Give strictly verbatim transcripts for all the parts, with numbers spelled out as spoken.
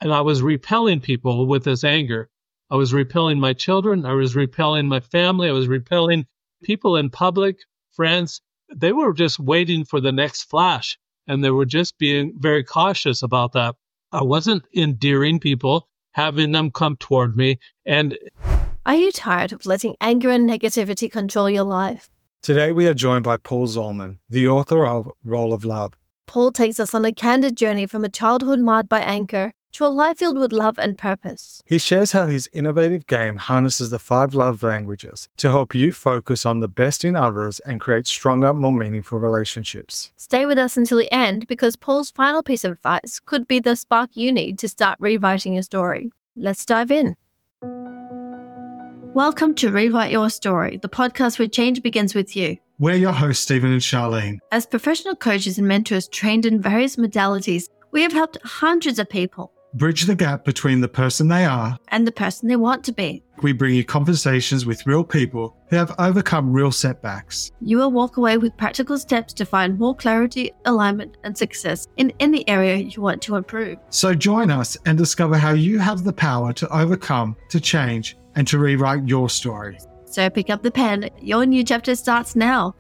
and I was repelling people with this anger. I was repelling my children. I was repelling my family. I was repelling people in public, friends. They were just waiting for the next flash, and they were just being very cautious about that. I wasn't endearing people, having them come toward me. And are you tired of letting anger and negativity control your life? Today we are joined by Paul Zolman, the author of Role of Love. Paul takes us on a candid journey from a childhood marred by anger to a life filled with love and purpose. He shares how his innovative game harnesses the five love languages to help you focus on the best in others and create stronger, more meaningful relationships. Stay with us until the end, because Paul's final piece of advice could be the spark you need to start rewriting your story. Let's dive in. Welcome to Rewrite Your Story, the podcast where change begins with you. We're your hosts, Stephen and Charlene. As professional coaches and mentors trained in various modalities, we have helped hundreds of people bridge the gap between the person they are and the person they want to be. We bring you conversations with real people who have overcome real setbacks. You will walk away with practical steps to find more clarity, alignment, and success in any area you want to improve. So join us and discover how you have the power to overcome, to change, and to rewrite your story. So pick up the pen. Your new chapter starts now.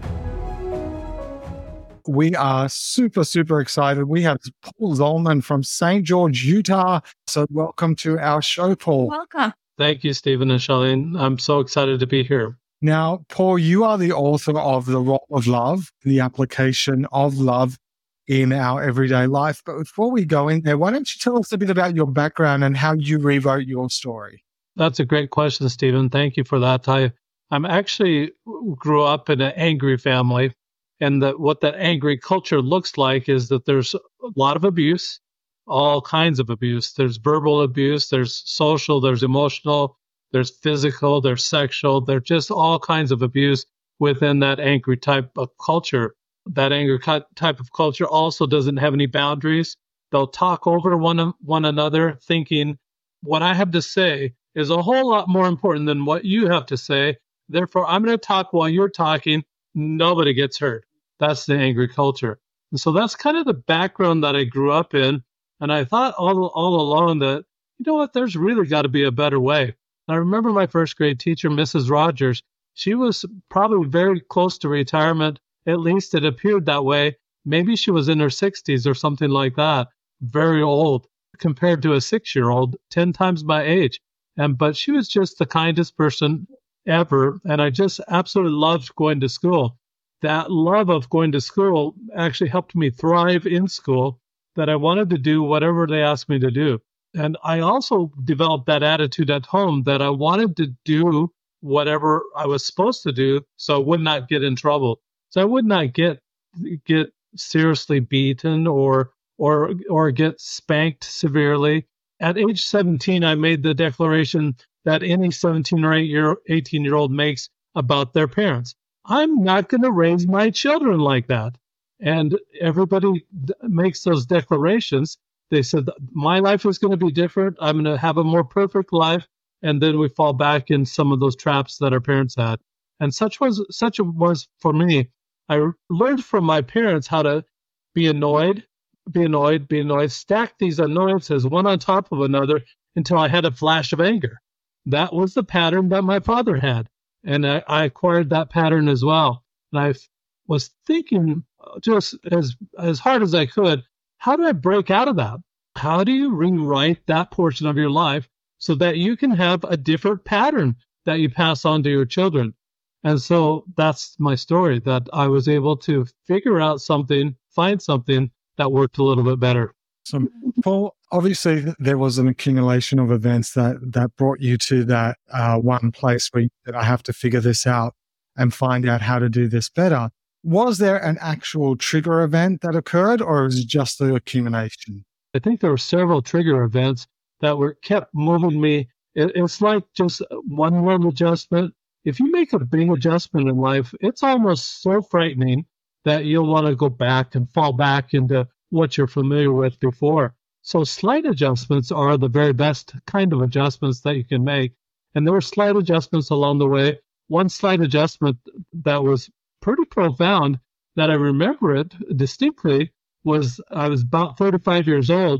We are super, super excited. We have Paul Zolman from Saint George, Utah. So welcome to our show, Paul. Welcome. Thank you, Stephen and Charlene. I'm so excited to be here. Now, Paul, you are the author of The Role of Love, the application of love in our everyday life. But before we go in there, why don't you tell us a bit about your background and how you rewrote your story? That's a great question, Stephen. Thank you for that. I I'm actually grew up in an angry family. And that what that angry culture looks like is that there's a lot of abuse, all kinds of abuse. There's verbal abuse, there's social, there's emotional, there's physical, there's sexual. There's just all kinds of abuse within that angry type of culture. That angry type of culture also doesn't have any boundaries. They'll talk over one, one another, thinking what I have to say is a whole lot more important than what you have to say. Therefore, I'm going to talk while you're talking. Nobody gets hurt. That's the angry culture. And so that's kind of the background that I grew up in. And I thought all, all along that, you know what, there's really got to be a better way. And I remember my first grade teacher, Missus Rogers. She was probably very close to retirement. At least it appeared that way. Maybe she was in her sixties or something like that. Very old compared to a six-year-old, ten times my age. And but she was just the kindest person ever. And I just absolutely loved going to school. That love of going to school actually helped me thrive in school, that I wanted to do whatever they asked me to do. And I also developed that attitude at home that I wanted to do whatever I was supposed to do so I would not get in trouble. So I would not get get seriously beaten or or or get spanked severely. At age seventeen, I made the declaration that any seventeen or eighteen-year-old makes about their parents. I'm not going to raise my children like that. And everybody d- makes those declarations. They said, my life is going to be different. I'm going to have a more perfect life. And then we fall back in some of those traps that our parents had. And such was such it was for me. I learned from my parents how to be annoyed, be annoyed, be annoyed, stack these annoyances one on top of another until I had a flash of anger. That was the pattern that my father had. And I, I acquired that pattern as well. And I f- was thinking just as as hard as I could, how do I break out of that? How do you rewrite that portion of your life so that you can have a different pattern that you pass on to your children? And so that's my story, that I was able to figure out something, find something that worked a little bit better. So, Paul, obviously there was an accumulation of events that, that brought you to that uh, one place where you said, I have to figure this out and find out how to do this better. Was there an actual trigger event that occurred, or was it just the accumulation? I think there were several trigger events that were kept moving me. It, it's like just one little adjustment. If you make a big adjustment in life, it's almost so frightening that you'll want to go back and fall back into what you're familiar with before. So slight adjustments are the very best kind of adjustments that you can make. And there were slight adjustments along the way. One slight adjustment that was pretty profound, that I remember it distinctly, was I was about thirty-five years old,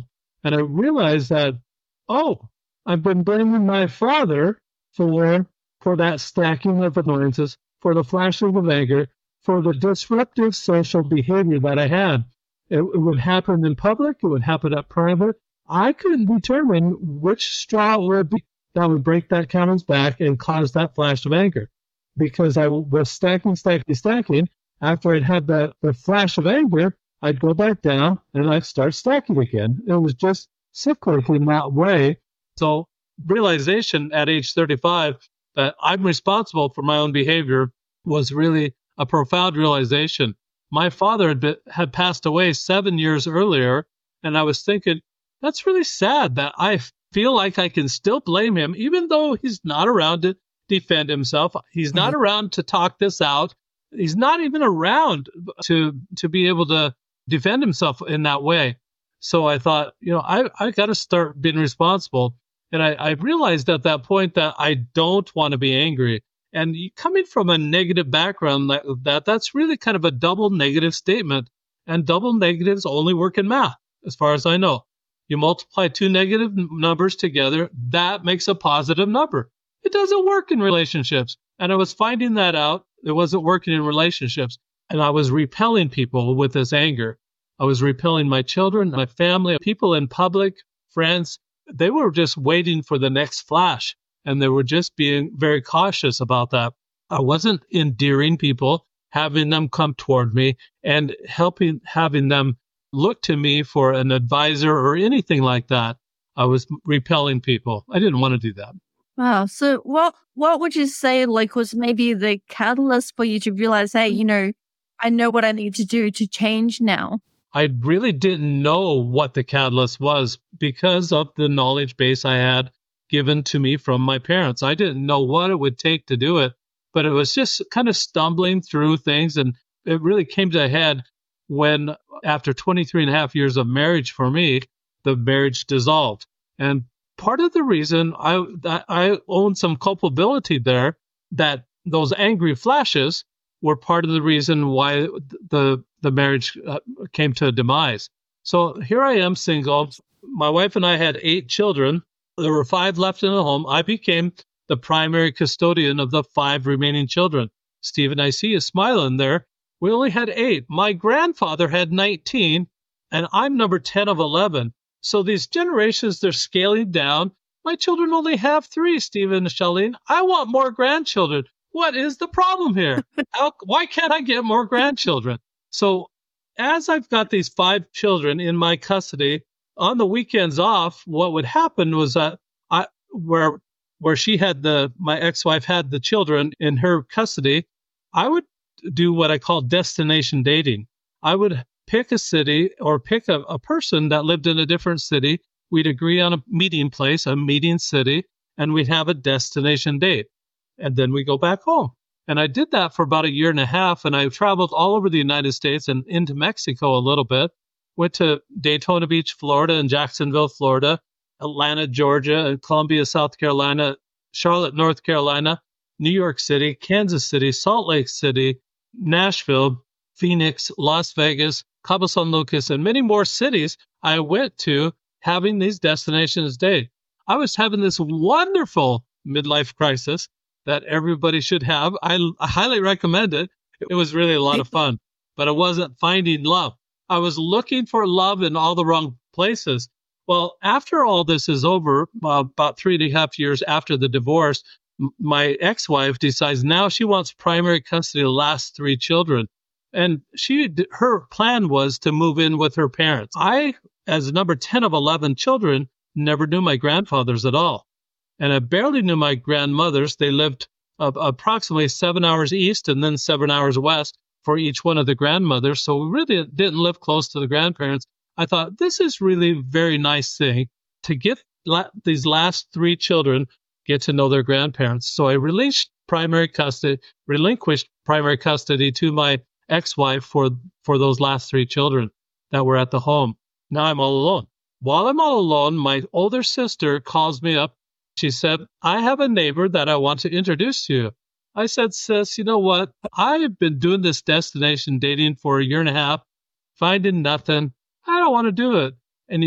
And I realized that, oh, I've been blaming my father for, for that stacking of annoyances, for the flashing of anger, for the disruptive social behavior that I had. It, it would happen in public. It would happen at private. I couldn't determine which straw would be that would break that camel's back and cause that flash of anger, because I was stacking, stacking, stacking. After I'd had that the flash of anger, I'd go back down and I'd start stacking again. It was just cyclic in that way. So realization at age thirty-five that I'm responsible for my own behavior was really a profound realization. My father had, been, had passed away seven years earlier, and I was thinking, that's really sad that I feel like I can still blame him, even though he's not around to defend himself. He's not around to talk this out. He's not even around to to be able to defend himself in that way. So I thought, you know, I, I got to start being responsible. And I, I realized at that point that I don't want to be angry. And coming from a negative background, that, that that's really kind of a double negative statement. And double negatives only work in math, as far as I know. You multiply two negative numbers together, that makes a positive number. It doesn't work in relationships. And I was finding that out. It wasn't working in relationships. And I was repelling people with this anger. I was repelling my children, my family, people in public, friends. They were just waiting for the next flash. And they were just being very cautious about that. I wasn't endearing people, having them come toward me and helping, having them look to me for an advisor or anything like that. I was repelling people. I didn't want to do that. Wow. So what what would you say like was maybe the catalyst for you to realize, hey, you know, I know what I need to do to change now? I really didn't know what the catalyst was because of the knowledge base I had given to me from my parents. I didn't know what it would take to do it, but it was just kind of stumbling through things. And it really came to a head when, after twenty-three and a half years of marriage for me, the marriage dissolved. And part of the reason I I own some culpability there, that those angry flashes were part of the reason why the the marriage uh, came to a demise. So here I am, single. My wife and I had eight children. There were five left in the home. I became the primary custodian of the five remaining children. Stephen, I see you smiling there. We only had eight. My grandfather had nineteen, and I'm number ten of eleven. So these generations, they're scaling down. My children only have three, Stephen and Charlene. I want more grandchildren. What is the problem here? How, why can't I get more grandchildren? So as I've got these five children in my custody, on the weekends off, what would happen was that I, where where she had the, my ex-wife had the children in her custody, I would do what I call destination dating. I would pick a city or pick a, a person that lived in a different city. We'd agree on a meeting place, a meeting city, and we'd have a destination date. And then we go back home. And I did that for about a year and a half, and I traveled all over the United States and into Mexico a little bit. Went to Daytona Beach, Florida, and Jacksonville, Florida, Atlanta, Georgia, and Columbia, South Carolina, Charlotte, North Carolina, New York City, Kansas City, Salt Lake City, Nashville, Phoenix, Las Vegas, Cabo San Lucas, and many more cities I went to having these destinations day. I was having this wonderful midlife crisis that everybody should have. I, I highly recommend it. It was really a lot of fun, but I wasn't finding love. I was looking for love in all the wrong places. Well, after all this is over, uh, about three and a half years after the divorce, m- my ex-wife decides now she wants primary custody of the last three children. And she, her plan was to move in with her parents. I, as number ten of eleven children, never knew my grandfathers at all. And I barely knew my grandmothers. They lived uh, approximately seven hours east and then seven hours west for each one of the grandmothers. So we really didn't live close to the grandparents. I thought, this is really a very nice thing to get la- these last three children get to know their grandparents. So I relinquished primary custody, relinquished primary custody to my ex-wife for, for those last three children that were at the home. Now I'm all alone. While I'm all alone, my older sister calls me up. She said, I have a neighbor that I want to introduce to you. I said, sis, you know what? I've been doing this destination dating for a year and a half, finding nothing. I don't want to do it. And you,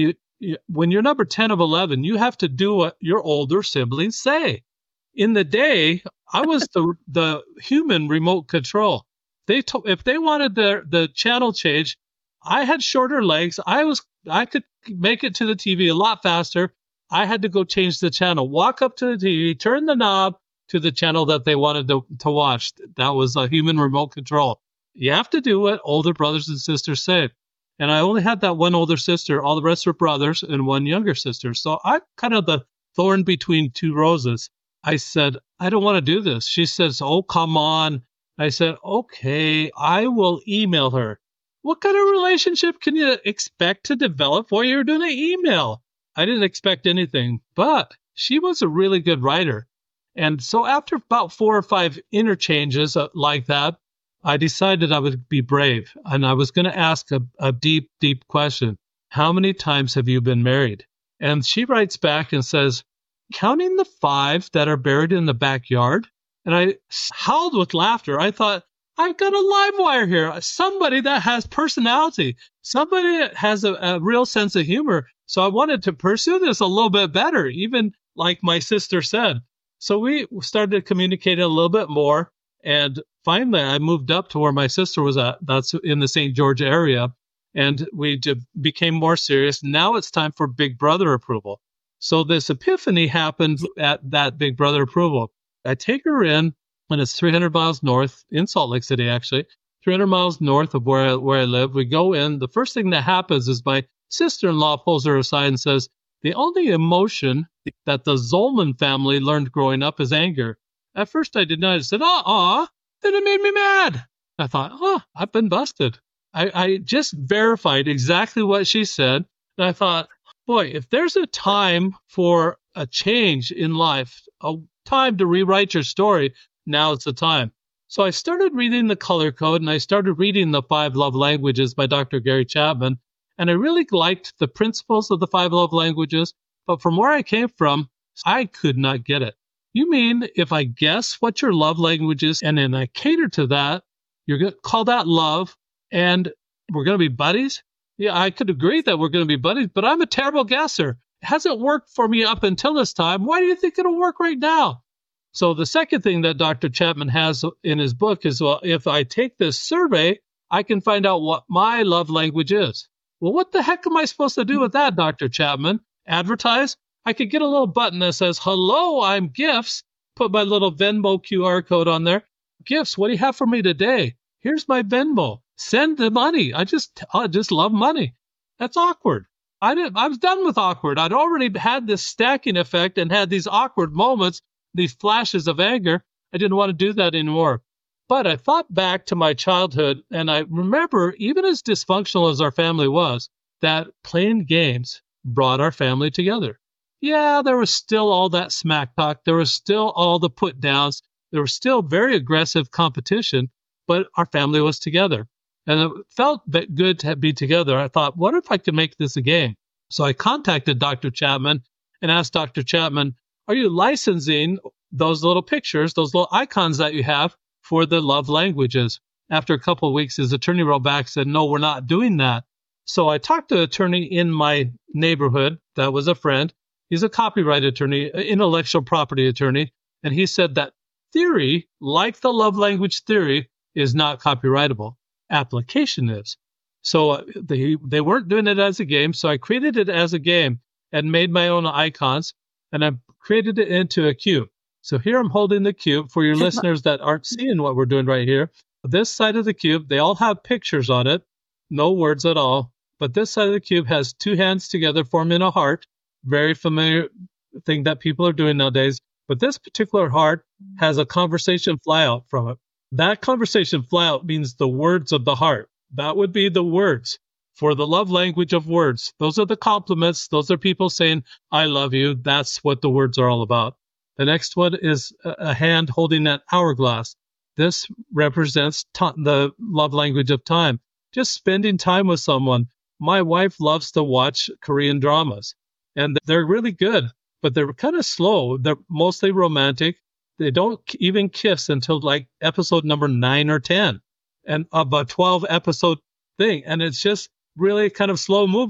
when you're number ten of eleven, you have to do what your older siblings say. In the day, I was the the human remote control. They to, if they wanted the the channel change, I had shorter legs. I was I could make it to the T V a lot faster. I had to go change the channel, walk up to the T V, turn the knob to the channel that they wanted to, to watch. That was a human remote control. You have to do what older brothers and sisters say. And I only had that one older sister. All the rest were brothers and one younger sister. So I'm kind of the thorn between two roses. I said, I don't want to do this. She says, oh, come on. I said, okay, I will email her. What kind of relationship can you expect to develop while you're doing an email? I didn't expect anything, but she was a really good writer. And so after about four or five interchanges like that, I decided I would be brave. And I was going to ask a, a deep, deep question. How many times have you been married? And she writes back and says, counting the five that are buried in the backyard. And I howled with laughter. I thought, I've got a live wire here. Somebody that has personality. Somebody that has a, a real sense of humor. So I wanted to pursue this a little bit better, even like my sister said. So we started communicating a little bit more. And finally, I moved up to where my sister was at. That's in the Saint George area. And we became more serious. Now it's time for Big Brother approval. So this epiphany happened at that Big Brother approval. I take her in, and it's three hundred miles north, in Salt Lake City, actually, three hundred miles north of where I, where I live. We go in. The first thing that happens is my sister-in-law pulls her aside and says, the only emotion that the Zolman family learned growing up is anger. At first, I did not. I said, uh-uh, then it made me mad. I thought, oh, I've been busted. I, I just verified exactly what she said. And I thought, boy, if there's a time for a change in life, a time to rewrite your story, now it's the time. So I started reading the Color Code, and I started reading the Five Love Languages by Doctor Gary Chapman. And I really liked the principles of the Five Love Languages. But from where I came from, I could not get it. You mean if I guess what your love language is, and then I cater to that, you're going to call that love, and we're going to be buddies? Yeah, I could agree that we're going to be buddies, but I'm a terrible guesser. It hasn't worked for me up until this time. Why do you think it'll work right now? So the second thing that Doctor Chapman has in his book is, well, if I take this survey, I can find out what my love language is. Well, what the heck am I supposed to do with that, Doctor Chapman? Advertise? I could get a little button that says, hello, I'm Gifts. Put my little Venmo Q R code on there. Gifts, what do you have for me today? Here's my Venmo. Send the money. I just I just love money. That's awkward. I didn't, I was done with awkward. I'd already had this stacking effect and had these awkward moments, these flashes of anger. I didn't want to do that anymore. But I thought back to my childhood, and I remember, even as dysfunctional as our family was, that playing games brought our family together. Yeah, there was still all that smack talk. There was still all the put downs. There was still very aggressive competition, but our family was together. And it felt good to be together. I thought, what if I could make this a game? So I contacted Doctor Chapman and asked Doctor Chapman, are you licensing those little pictures, those little icons that you have for the love languages? After a couple of weeks, his attorney wrote back and said, no, we're not doing that. So I talked to an attorney in my neighborhood that was a friend. He's a copyright attorney, an intellectual property attorney. And he said that theory, like the love language theory, is not copyrightable. Application is. So uh, they, they weren't doing it as a game. So I created it as a game and made my own icons. And I created it into a cube. So here I'm holding the cube for your listeners that aren't seeing what we're doing right here. This side of the cube, they all have pictures on it. No words at all. But this side of the cube has two hands together forming a heart. Very familiar thing that people are doing nowadays. But this particular heart has a conversation flyout from it. That conversation flyout means the words of the heart. That would be the words for the love language of words. Those are the compliments. Those are people saying, I love you. That's what the words are all about. The next one is a hand holding that hourglass. This represents t- the love language of time. Just spending time with someone. My wife loves to watch Korean dramas. And they're really good, but they're kind of slow. They're mostly romantic. They don't even kiss until like episode number nine or ten, and of a twelve episode thing. And it's just really kind of slow moving.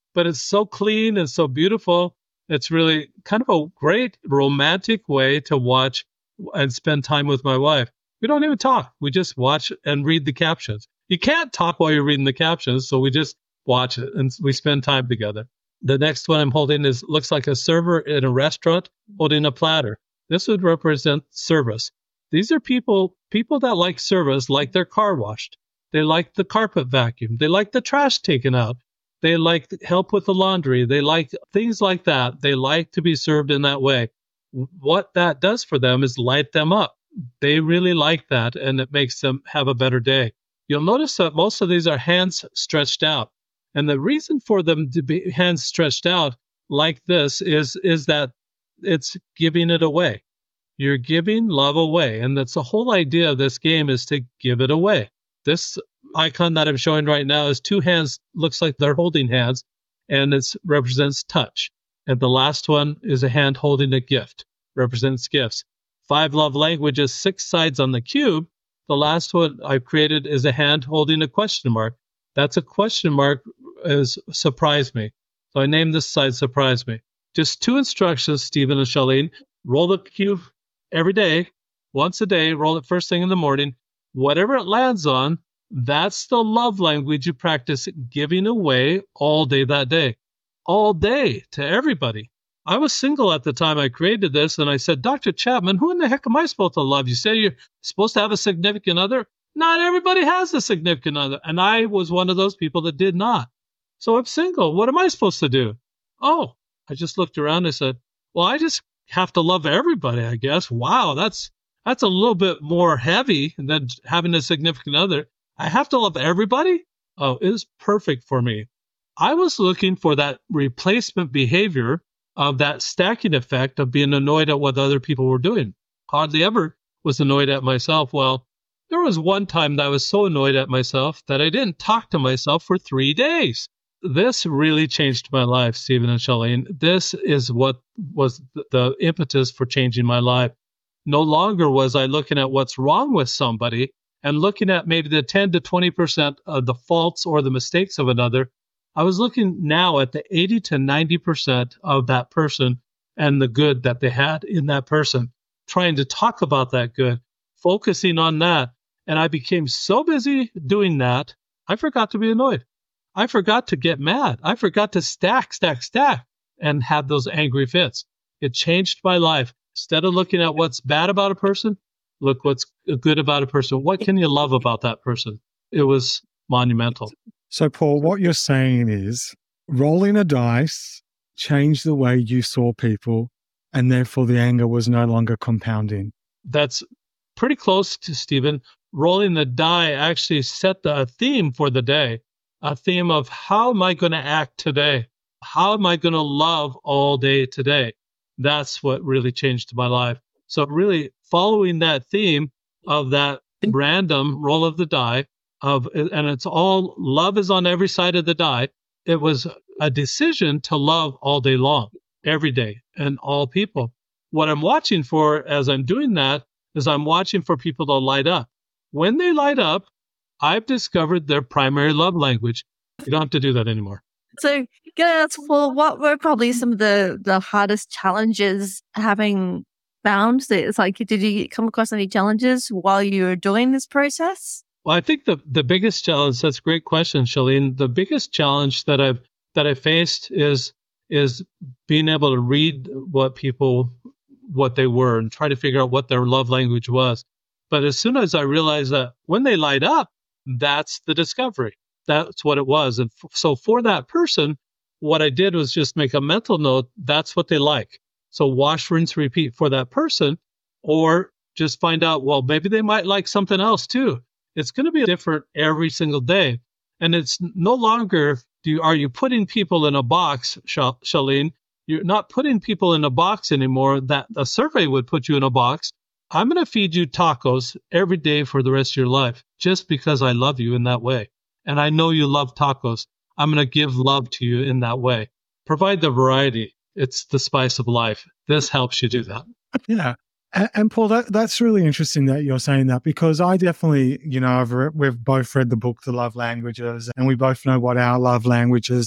but it's so clean and so beautiful. It's really kind of a great romantic way to watch and spend time with my wife. We don't even talk. We just watch and read the captions. You can't talk while you're reading the captions, so we just watch it and we spend time together. The next one I'm holding is looks like a server in a restaurant holding a platter. This would represent service. These are people people that like service, like their car washed. They like the carpet vacuum. They like the trash taken out. They like help with the laundry. They like things like that. They like to be served in that way. What that does for them is light them up. They really like that, and it makes them have a better day. You'll notice that most of these are hands stretched out. And the reason for them to be hands stretched out like this is, is that it's giving it away. You're giving love away. And that's the whole idea of this game, is to give it away. This icon that I'm showing right now is two hands, looks like they're holding hands, and it represents touch. And the last one is a hand holding a gift, represents gifts. Five love languages, six sides on the cube. The last one I've created is a hand holding a question mark. That's a question mark, is surprise me. So I named this side surprise me. Just two instructions, Stephen and Charlene. Roll the cube every day, once a day, roll it first thing in the morning. Whatever it lands on, that's the love language you practice giving away all day that day. All day to everybody. I was single at the time I created this, and I said, Doctor Chapman, who in the heck am I supposed to love? You say you're supposed to have a significant other? Not everybody has a significant other. And I was one of those people that did not. So I'm single. What am I supposed to do? Oh, I just looked around and said, well, I just have to love everybody, I guess. Wow, that's that's a little bit more heavy than having a significant other. I have to love everybody? Oh, it was perfect for me. I was looking for that replacement behavior of that stacking effect of being annoyed at what other people were doing. Hardly ever was annoyed at myself. Well, there was one time that I was so annoyed at myself that I didn't talk to myself for three days. This really changed my life, Stephen and Charlene. This is what was the impetus for changing my life. No longer was I looking at what's wrong with somebody and looking at maybe the ten to twenty percent of the faults or the mistakes of another. I was looking now at the eighty to ninety percent of that person and the good that they had in that person, trying to talk about that good, focusing on that. And I became so busy doing that, I forgot to be annoyed. I forgot to get mad. I forgot to stack, stack, stack, and have those angry fits. It changed my life. Instead of looking at what's bad about a person, look what's good about a person. What can you love about that person? It was monumental. So, Paul, what you're saying is rolling a dice changed the way you saw people, and therefore the anger was no longer compounding. That's pretty close to Stephen. Rolling the die actually set the theme for the day, a theme of how am I going to act today? How am I going to love all day today? That's what really changed my life. So really following that theme of that random roll of the die, of, and it's all love is on every side of the die. It was a decision to love all day long, every day, and all people. What I'm watching for as I'm doing that is I'm watching for people to light up. When they light up, I've discovered their primary love language. You don't have to do that anymore. So, yes, well, what were probably some of the, the hardest challenges having found this? Like, did you come across any challenges while you were doing this process? Well, I think the, the biggest challenge, that's a great question, Charlene. The biggest challenge that I've that I faced is is being able to read what people, what they were and try to figure out what their love language was. But as soon as I realized that when they light up, that's the discovery. That's what it was. And f- so for that person, what I did was just make a mental note. That's what they like. So wash, rinse, repeat for that person, or just find out, well, maybe they might like something else too. It's going to be different every single day. And it's no longer, do you, are you putting people in a box, Charlene? You're not putting people in a box anymore. That a survey would put you in a box. I'm going to feed you tacos every day for the rest of your life just because I love you in that way. And I know you love tacos. I'm going to give love to you in that way. Provide the variety. It's the spice of life. This helps you do that. Yeah. And, and Paul, that, that's really interesting that you're saying that, because I definitely, you know, I've re- we've both read the book, The Love Languages, and we both know what our love languages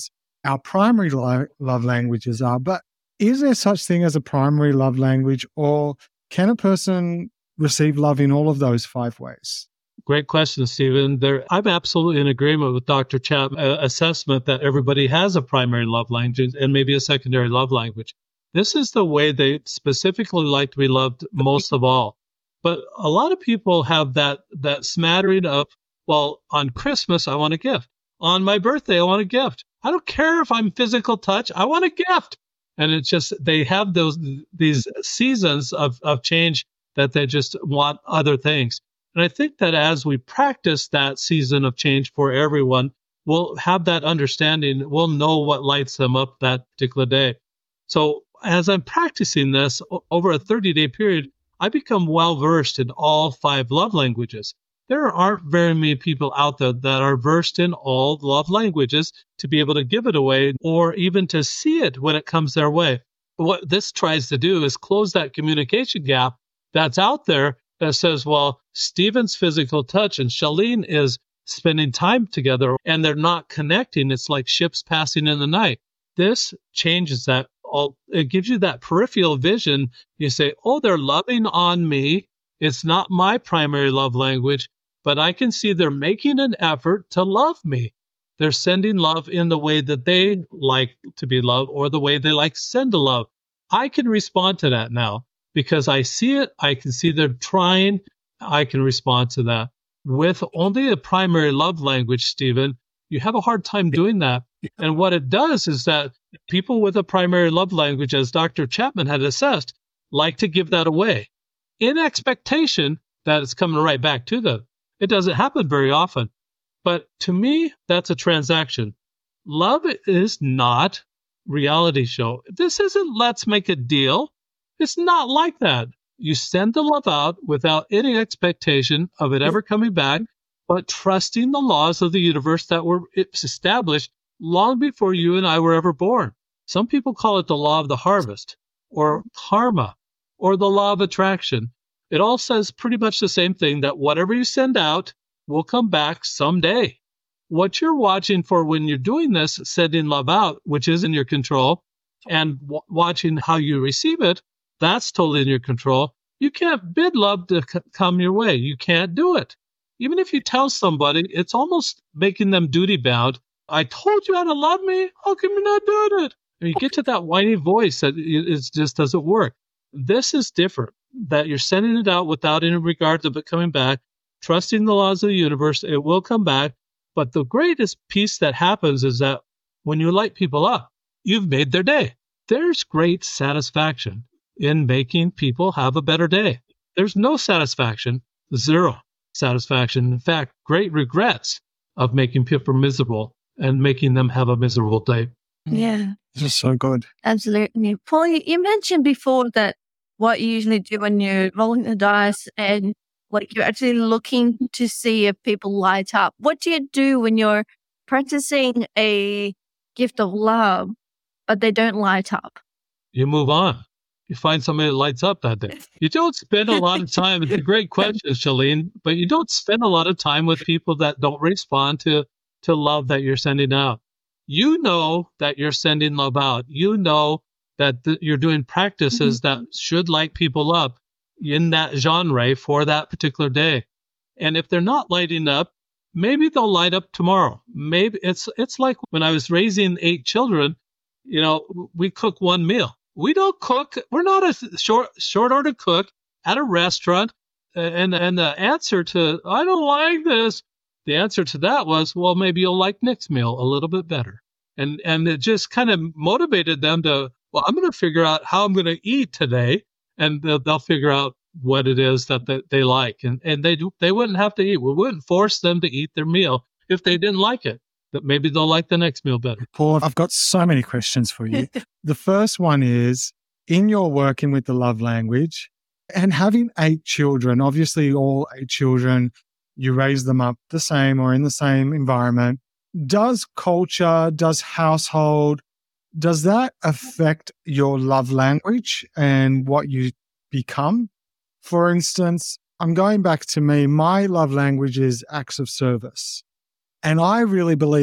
our primary lo- love languages are. But is there such thing as a primary love language, or can a person receive love in all of those five ways? Great question, Stephen. There, I'm absolutely in agreement with Doctor Chapman's uh, assessment that everybody has a primary love language and maybe a secondary love language. This is the way they specifically like to be loved most of all. But a lot of people have that that smattering of, well, on Christmas, I want a gift. On my birthday, I want a gift. I don't care if I'm physical touch. I want a gift. And it's just, they have those these seasons of, of change that they just want other things. And I think that as we practice that season of change for everyone, we'll have that understanding. We'll know what lights them up that particular day. So as I'm practicing this over a thirty-day period, I become well-versed in all five love languages. There aren't very many people out there that are versed in all love languages to be able to give it away or even to see it when it comes their way. What this tries to do is close that communication gap that's out there that says, well, Stephen's physical touch and Shalene is spending time together and they're not connecting. It's like ships passing in the night. This changes that. All, it gives you that peripheral vision. You say, oh, they're loving on me. It's not my primary love language, but I can see they're making an effort to love me. They're sending love in the way that they like to be loved or the way they like to send the love. I can respond to that now because I see it. I can see they're trying. I can respond to that. With only a primary love language, Stephen, you have a hard time doing that. And what it does is that people with a primary love language, as Doctor Chapman had assessed, like to give that away in expectation that it's coming right back to them. It doesn't happen very often. But to me, that's a transaction. Love is not reality show. This isn't let's make a deal. It's not like that. You send the love out without any expectation of it ever coming back, but trusting the laws of the universe that were established long before you and I were ever born. Some people call it the law of the harvest or karma or the law of attraction. It all says pretty much the same thing, that whatever you send out will come back someday. What you're watching for when you're doing this, sending love out, which is in your control, and w- watching how you receive it, that's totally in your control. You can't bid love to c- come your way. You can't do it. Even if you tell somebody, it's almost making them duty bound. I told you how to love me. How come you're not doing it? And you get to that whiny voice that it, it just doesn't work. This is different, that you're sending it out without any regard to it coming back, trusting the laws of the universe. It will come back. But the greatest piece that happens is that when you light people up, you've made their day. There's great satisfaction in making people have a better day. There's no satisfaction, zero satisfaction. In fact, great regrets of making people miserable and making them have a miserable day. Yeah. This is so good. Absolutely. Paul, you, you mentioned before that what you usually do when you're rolling the dice and like you're actually looking to see if people light up. What do you do when you're practicing a gift of love, but they don't light up? You move on. You find somebody that lights up that day. You don't spend a lot of time. It's a great question, Shalene, but you don't spend a lot of time with people that don't respond to, to love that you're sending out. You know that you're sending love out. You know that th- you're doing practices mm-hmm. that should light people up in that genre for that particular day. And if they're not lighting up, maybe they'll light up tomorrow. Maybe it's it's like when I was raising eight children, you know, we cook one meal. We don't cook. We're not a short short order cook at a restaurant. And and the answer to, I don't like this, the answer to that was, well, maybe you'll like next meal a little bit better. And and it just kind of motivated them to, well, I'm going to figure out how I'm going to eat today. And they'll, they'll figure out what it is that they, they like. And, and they do, they wouldn't have to eat. We wouldn't force them to eat their meal if they didn't like it. That maybe they'll like the next meal better. Paul, I've got so many questions for you. The first one is, in your working with the love language and having eight children, obviously all eight children, you raise them up the same or in the same environment. Does culture, does household, does that affect your love language and what you become? For instance, I'm going back to me, my love language is acts of service. And I really believe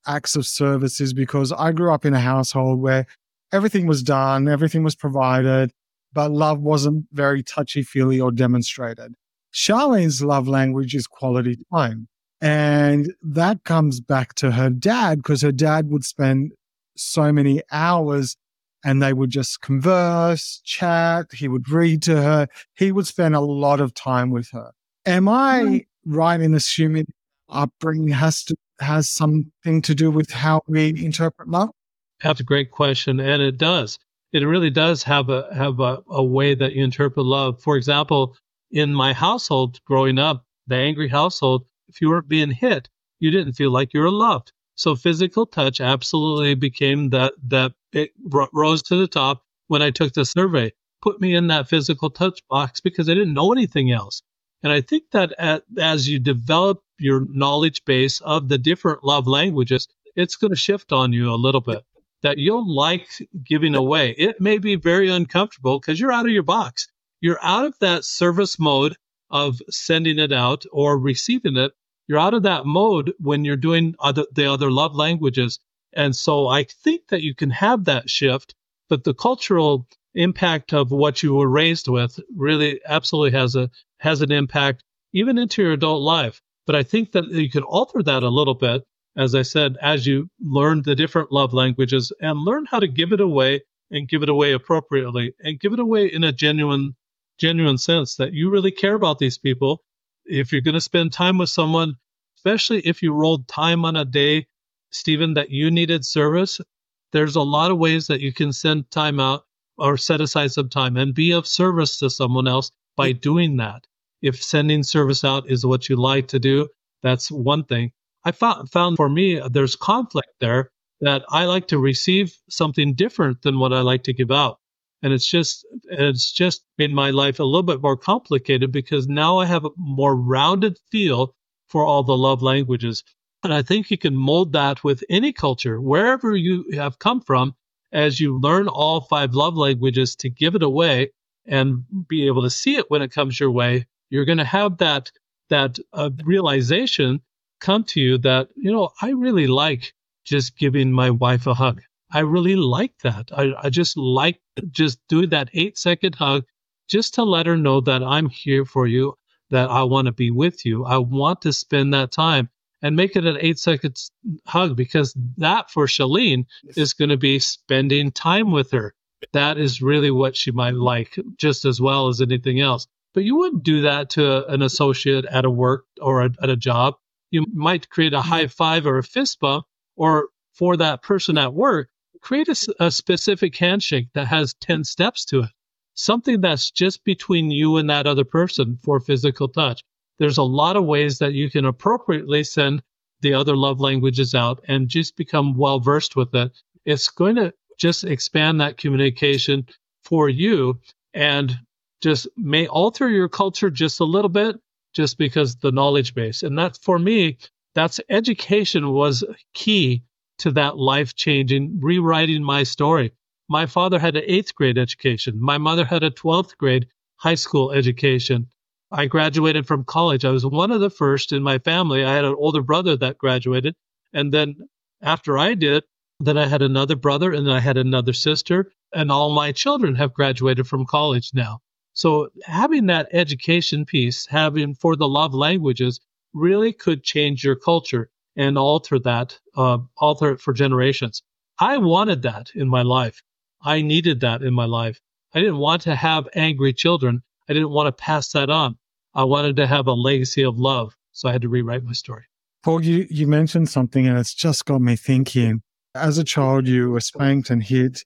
acts of service is because I grew up in a household where everything was done, everything was provided, but love wasn't very touchy-feely or demonstrated. Charlene's love language is quality time. And that comes back to her dad, because her dad would spend so many hours and they would just converse, chat. He would read to her. He would spend a lot of time with her. Am I right in assuming upbringing has to has something to do with how we interpret love? That's a great question, and it does. It really does have a have a, a way that you interpret love. For example, in my household growing up, the angry household, if you weren't being hit, you didn't feel like you were loved. So physical touch absolutely became that that it rose to the top when I took the survey. Put me in that physical touch box because I didn't know anything else. And I think that at, as you develop your knowledge base of the different love languages, it's going to shift on you a little bit. That you'll like giving away. It may be very uncomfortable because you're out of your box. You're out of that service mode of sending it out or receiving it. You're out of that mode when you're doing other, the other love languages. And so I think that you can have that shift, but the cultural impact of what you were raised with really absolutely has a has an impact even into your adult life. But I think that you can alter that a little bit, as I said, as you learn the different love languages and learn how to give it away and give it away appropriately and give it away in a genuine, genuine sense that you really care about these people. If you're going to spend time with someone, especially if you rolled time on a day, Stephen, that you needed service, there's a lot of ways that you can send time out or set aside some time and be of service to someone else by doing that. If sending service out is what you like to do, that's one thing. I found, found for me, there's conflict there that I like to receive something different than what I like to give out. And it's just, it's just made my life a little bit more complicated because now I have a more rounded feel for all the love languages. And I think you can mold that with any culture, wherever you have come from, as you learn all five love languages to give it away and be able to see it when it comes your way. You're going to have that, that uh, realization come to you that, you know, I really like just giving my wife a hug. I really like that. I, I just like just doing that eight second hug just to let her know that I'm here for you, that I want to be with you. I want to spend that time and make it an eight second hug because that for Charlene is going to be spending time with her. That is really what she might like just as well as anything else. But you wouldn't do that to an associate at a work or a, at a job. You might create a high five or a fist bump, or for that person at work, create a, a specific handshake that has ten steps to it. Something that's just between you and that other person for physical touch. There's a lot of ways that you can appropriately send the other love languages out and just become well versed with it. It's going to just expand that communication for you and just may alter your culture just a little bit just because the knowledge base. And that for me, that's education was key to that life changing, rewriting my story. My father had an eighth grade education. My mother had a twelfth grade high school education. I graduated from college. I was one of the first in my family. I had an older brother that graduated. And then after I did, then I had another brother and then I had another sister. And all my children have graduated from college now. So having that education piece, having for the love languages, really could change your culture and alter that, uh, alter it for generations. I wanted that in my life. I needed that in my life. I didn't want to have angry children. I didn't want to pass that on. I wanted to have a legacy of love. So I had to rewrite my story. Paul, you, you mentioned something and it's just got me thinking. As a child, you were spanked and hit,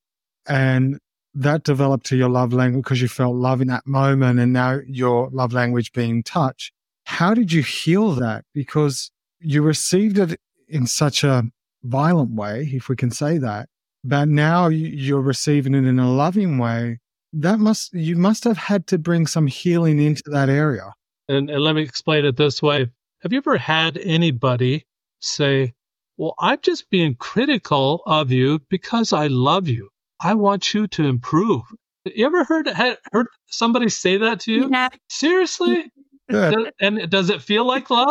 and that developed to your love language because you felt love in that moment, and now your love language being touch. How did you heal that? Because you received it in such a violent way, if we can say that, but now you're receiving it in a loving way. That must, you must have had to bring some healing into that area. And, and let me explain it this way. Have you ever had anybody say, well, I'm just being critical of you because I love you. I want you to improve. You ever heard had, heard somebody say that to you? Yeah. Seriously? Yeah. And does it feel like love?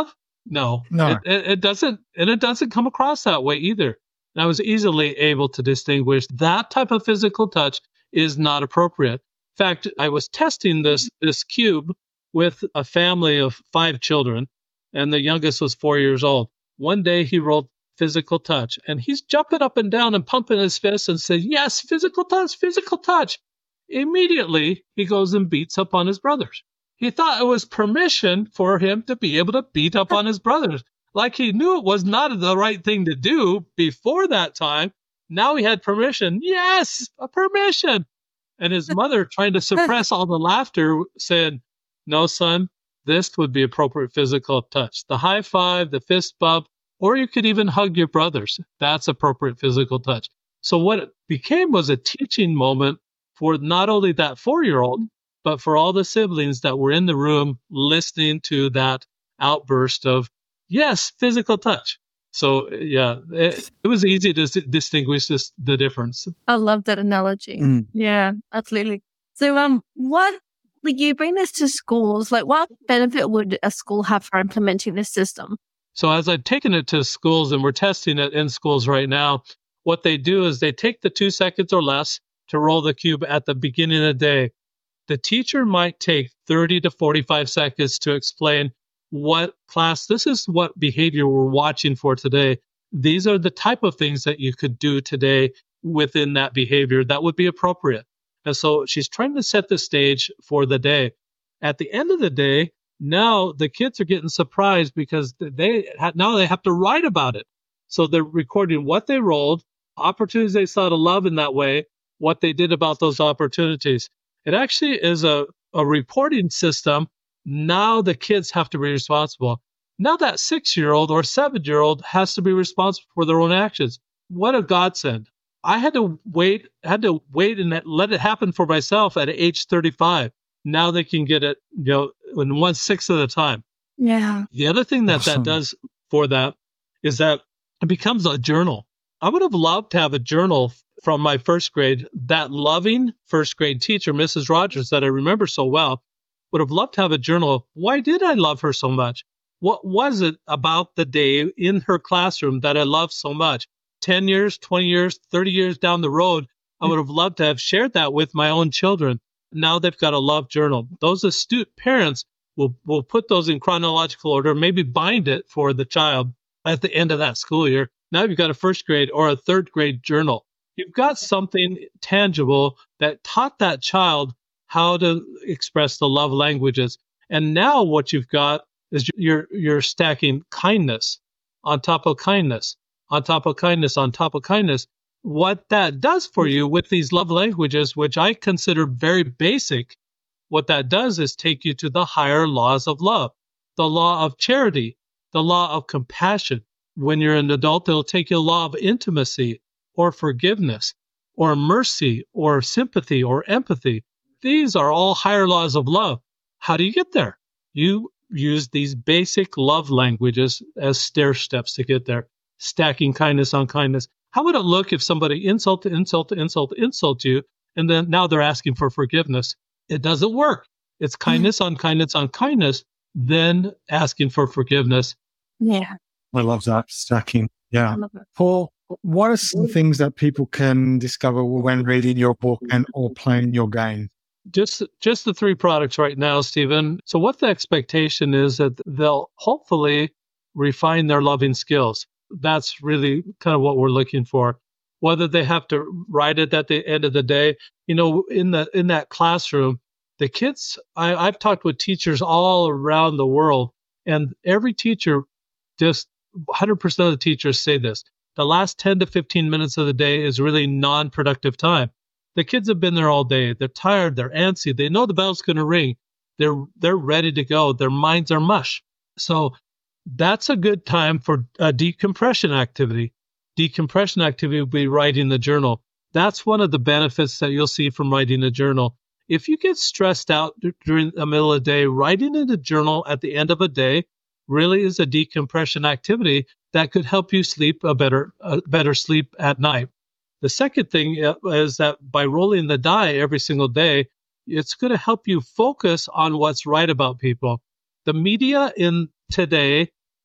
No, No. it, it, it doesn't, and it doesn't come across that way either. And I was easily able to distinguish that type of physical touch is not appropriate. In fact, I was testing this this cube with a family of five children, and the youngest was four years old. One day he rolled physical touch, and he's jumping up and down and pumping his fists and said, "Yes, physical touch, physical touch." Immediately, he goes and beats up on his brothers. He thought it was permission for him to be able to beat up on his brothers. Like he knew it was not the right thing to do before that time. Now he had permission. Yes, a permission. And his mother, trying to suppress all the laughter, said, "No, son, this would be appropriate physical touch. The high five, the fist bump, or you could even hug your brothers. That's appropriate physical touch." So what it became was a teaching moment for not only that four-year-old, but for all the siblings that were in the room listening to that outburst of, yes, physical touch. So, yeah, it, it was easy to s- distinguish this, the difference. I love that analogy. Mm. Yeah, absolutely. So, um, what, like you bring this to schools, like what benefit would a school have for implementing this system? So as I've taken it to schools, and we're testing it in schools right now, what they do is they take the two seconds or less to roll the cube at the beginning of the day. The teacher might take thirty to forty-five seconds to explain what class, this is what behavior we're watching for today. These are the type of things that you could do today within that behavior that would be appropriate. And so she's trying to set the stage for the day. At the end of the day, now the kids are getting surprised because they ha- now they have to write about it. So they're recording what they rolled, opportunities they saw to love in that way, what they did about those opportunities. It actually is a, a reporting system. Now the kids have to be responsible. Now that six-year-old or seven-year-old has to be responsible for their own actions. What a godsend. I had to wait, had to wait and let it happen for myself at age thirty-five. Now they can get it, you know, in one sixth of the time. Yeah. The other thing that Awesome. that does for that is that it becomes a journal. I would have loved to have a journal from my first grade. That loving first grade teacher, Missus Rogers, that I remember so well, would have loved to have a journal. Why did I love her so much? What was it about the day in her classroom that I loved so much? ten years, twenty years, thirty years down the road, I would have loved to have shared that with my own children. Now they've got a love journal. Those astute parents will, will put those in chronological order, maybe bind it for the child at the end of that school year. Now you've got a first grade or a third grade journal. You've got something tangible that taught that child how to express the love languages. And now what you've got is you're you're stacking kindness on top of kindness, on top of kindness, on top of kindness. What that does for you with these love languages, which I consider very basic, what that does is take you to the higher laws of love, the law of charity, the law of compassion. When you're an adult, it'll take you a law of intimacy or forgiveness or mercy or sympathy or empathy. These are all higher laws of love. How do you get there? You use these basic love languages as stair steps to get there, stacking kindness on kindness. How would it look if somebody insult to insult to insult to insult you, and then now they're asking for forgiveness? It doesn't work. It's kindness on kindness on kindness, then asking for forgiveness. Yeah. I love that stacking. Yeah. I love it. Paul, what are some things that people can discover when reading your book and or playing your game? Just just the three products right now, Stephen. So what the expectation is that they'll hopefully refine their loving skills. That's really kind of what we're looking for. Whether they have to write it at the end of the day, you know, in the in that classroom, the kids, I, I've talked with teachers all around the world, and every teacher, just one hundred percent of the teachers say this. The last ten to fifteen minutes of the day is really non-productive time. The kids have been there all day. They're tired. They're antsy. They know the bell's going to ring. They're they're ready to go. Their minds are mush. So that's a good time for a decompression activity. Decompression activity would be writing the journal. That's one of the benefits that you'll see from writing a journal. If you get stressed out d- during the middle of the day, writing in a journal at the end of a day really is a decompression activity that could help you sleep a better a better sleep at night. The second thing is that by rolling the die every single day, it's going to help you focus on what's right about people. The media in today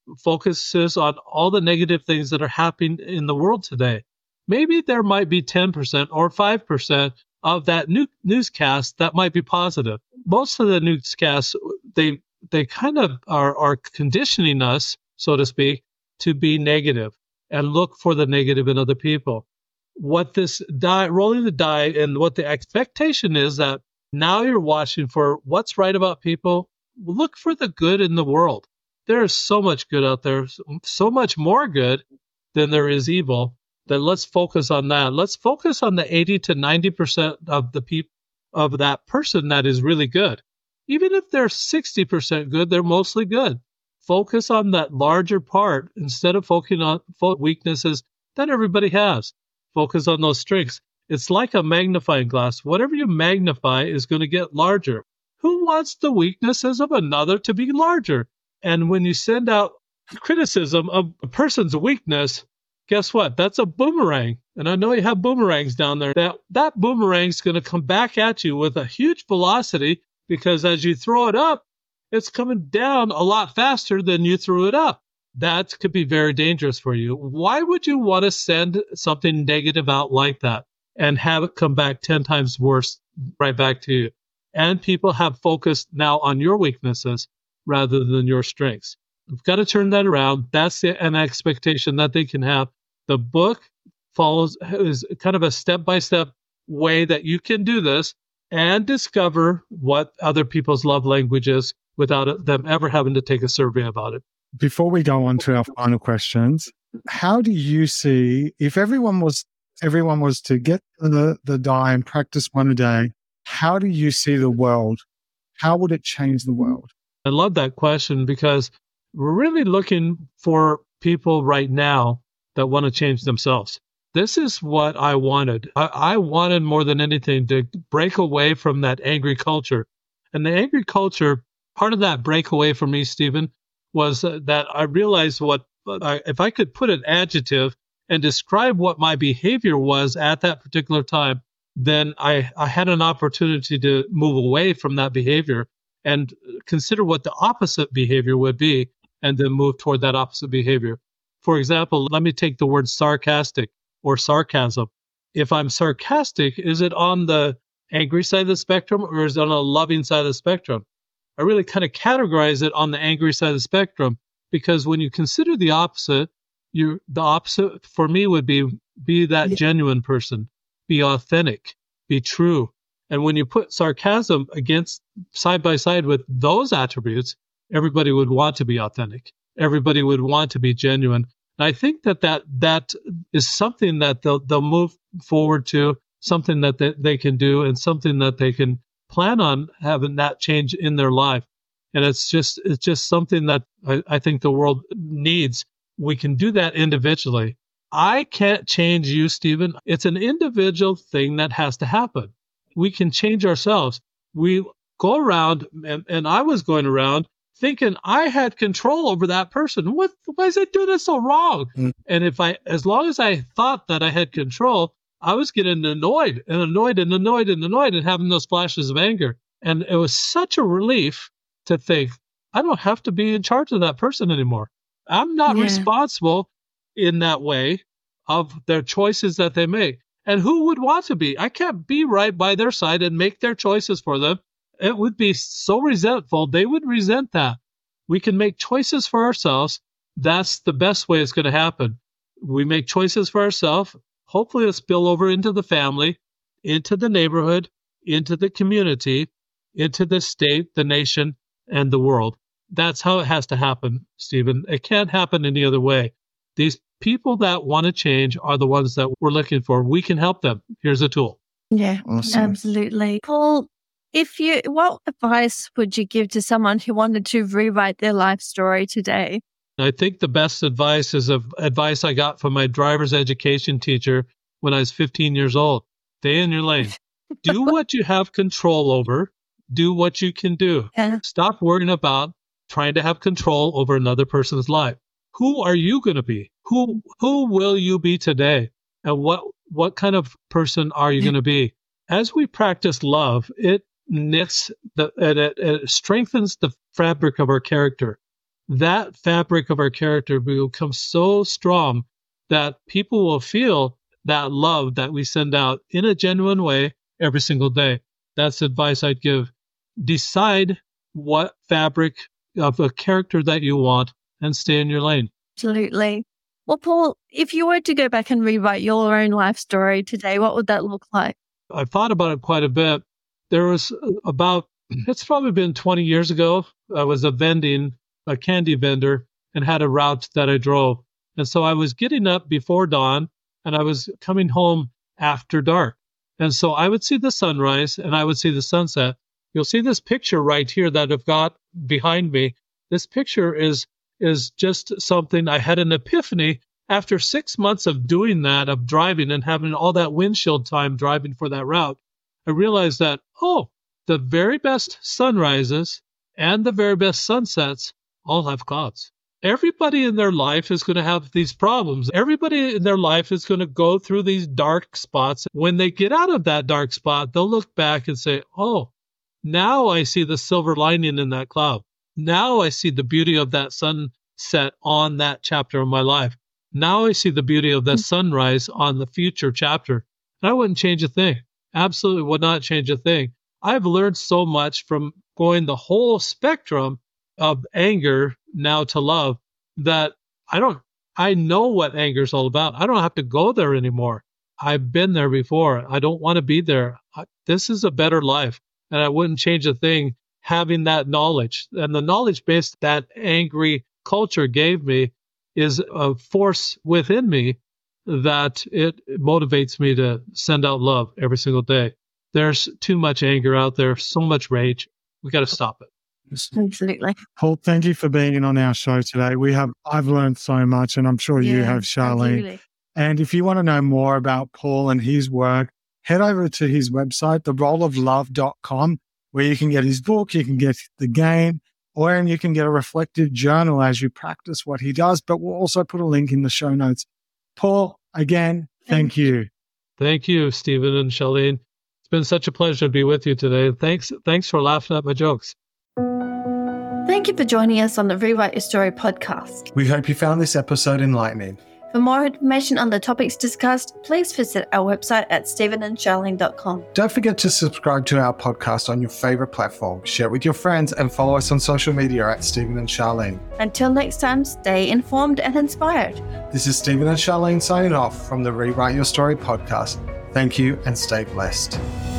focuses on all the negative things that are happening in the world today. Maybe there might be ten percent or five percent of that new newscast that might be positive. Most of the newscasts, they they kind of are, are conditioning us, so to speak, to be negative and look for the negative in other people. What this die, rolling the die, and what the expectation is that now you're watching for what's right about people. Look for the good in the world. There is so much good out there, so much more good than there is evil. Then let's focus on that. Let's focus on the eighty to ninety percent of the people of that person that is really good. Even if they're sixty percent good, they're mostly good. Focus on that larger part instead of focusing on weaknesses that everybody has. Focus on those strengths. It's like a magnifying glass. Whatever you magnify is going to get larger. Who wants the weaknesses of another to be larger? And when you send out criticism of a person's weakness, guess what? That's a boomerang. And I know you have boomerangs down there. That, that boomerang is going to come back at you with a huge velocity, because as you throw it up, it's coming down a lot faster than you threw it up. That could be very dangerous for you. Why would you want to send something negative out like that and have it come back ten times worse right back to you? And people have focused now on your weaknesses rather than your strengths. You've got to turn that around. That's the, an expectation that they can have. The book follows is kind of a step-by-step way that you can do this and discover what other people's love language is without them ever having to take a survey about it. Before we go on to our final questions, how do you see, if everyone was everyone was to get the, the die and practice one a day, how do you see the world? How would it change the world? I love that question, because we're really looking for people right now that want to change themselves. This is what I wanted. I, I wanted more than anything to break away from that angry culture. And the angry culture, part of that breakaway for me, Stephen, was uh, that I realized what, uh, if I could put an adjective and describe what my behavior was at that particular time, then I, I had an opportunity to move away from that behavior and consider what the opposite behavior would be, and then move toward that opposite behavior. For example, let me take the word sarcastic or sarcasm. If I'm sarcastic, is it on the angry side of the spectrum, or is it on the loving side of the spectrum? I really kind of categorize it on the angry side of the spectrum, because when you consider the opposite, you the opposite for me would be be that genuine person, be authentic, be true. And when you put sarcasm against side by side with those attributes, everybody would want to be authentic. Everybody would want to be genuine. And I think that that, that is something that they'll, they'll move forward to, something that they, they can do, and something that they can plan on having that change in their life. And it's just, it's just something that I, I think the world needs. We can do that individually. I can't change you, Stephen. It's an individual thing that has to happen. We can change ourselves. We go around, and, and I was going around thinking I had control over that person. What, why is it doing it so wrong? Mm. And if I, as long as I thought that I had control, I was getting annoyed and annoyed and annoyed and annoyed and having those flashes of anger. And it was such a relief to think, I don't have to be in charge of that person anymore. I'm not yeah. responsible in that way of their choices that they make. And who would want to be? I can't be right by their side and make their choices for them. It would be so resentful. They would resent that. We can make choices for ourselves. That's the best way it's going to happen. We make choices for ourselves. Hopefully it'll spill over into the family, into the neighborhood, into the community, into the state, the nation, and the world. That's how it has to happen, Stephen. It can't happen any other way. These people that want to change are the ones that we're looking for. We can help them. Here's a tool. Yeah, awesome. Absolutely. Paul, if you, what advice would you give to someone who wanted to rewrite their life story today? I think the best advice is of advice I got from my driver's education teacher when I was fifteen years old. Stay in your lane. Do what you have control over. Do what you can do. Yeah. Stop worrying about trying to have control over another person's life. Who are you going to be? Who who will you be today? And what what kind of person are you going to be? As we practice love, it knits the and it, it strengthens the fabric of our character. that fabric of our character will become so strong that people will feel that love that we send out in a genuine way every single day. That's the advice I'd give. Decide what fabric of a character that you want and stay in your lane. Absolutely. Well, Paul, if you were to go back and rewrite your own life story today, what would that look like? I've thought about it quite a bit. There was about, it's probably been twenty years ago, I was a vending, a candy vendor, and had a route that I drove. And so I was getting up before dawn and I was coming home after dark. And so I would see the sunrise and I would see the sunset. You'll see this picture right here that I've got behind me. This picture is is just something I had an epiphany after six months of doing that, of driving and having all that windshield time driving for that route. I realized that, oh, the very best sunrises and the very best sunsets all have clouds. Everybody in their life is going to have these problems. Everybody in their life is going to go through these dark spots. When they get out of that dark spot, they'll look back and say, oh, now I see the silver lining in that cloud. Now I see the beauty of that sunset on that chapter of my life. Now I see the beauty of the sunrise on the future chapter. And I wouldn't change a thing. Absolutely would not change a thing. I've learned so much from going the whole spectrum of anger now to love that I don't, I know what anger is all about. I don't have to go there anymore. I've been there before. I don't want to be there. I, this is a better life. And I wouldn't change a thing having that knowledge. And the knowledge base that angry culture gave me is a force within me that it motivates me to send out love every single day. There's too much anger out there, so much rage. We got to stop it. Absolutely. Paul, thank you for being on our show today. We have, I've learned so much, and I'm sure Yeah, you have, Charlene. absolutely. And if you want to know more about Paul and his work, head over to his website, the role of love dot com, where you can get his book, you can get the game, or and you can get a reflective journal as you practice what he does. But we'll also put a link in the show notes. Paul, again, thank you. Thank you, Stephen and Charlene. It's been such a pleasure to be with you today. Thanks, thanks for laughing at my jokes. Thank you for joining us on the Rewrite Your Story podcast. We hope you found this episode enlightening. For more information on the topics discussed, please visit our website at stephen and charlene dot com. Don't forget to subscribe to our podcast on your favorite platform, share it with your friends, and follow us on social media at Stephen and Charlene. Until next time, stay informed and inspired. This is Stephen and Charlene signing off from the Rewrite Your Story podcast. Thank you and stay blessed.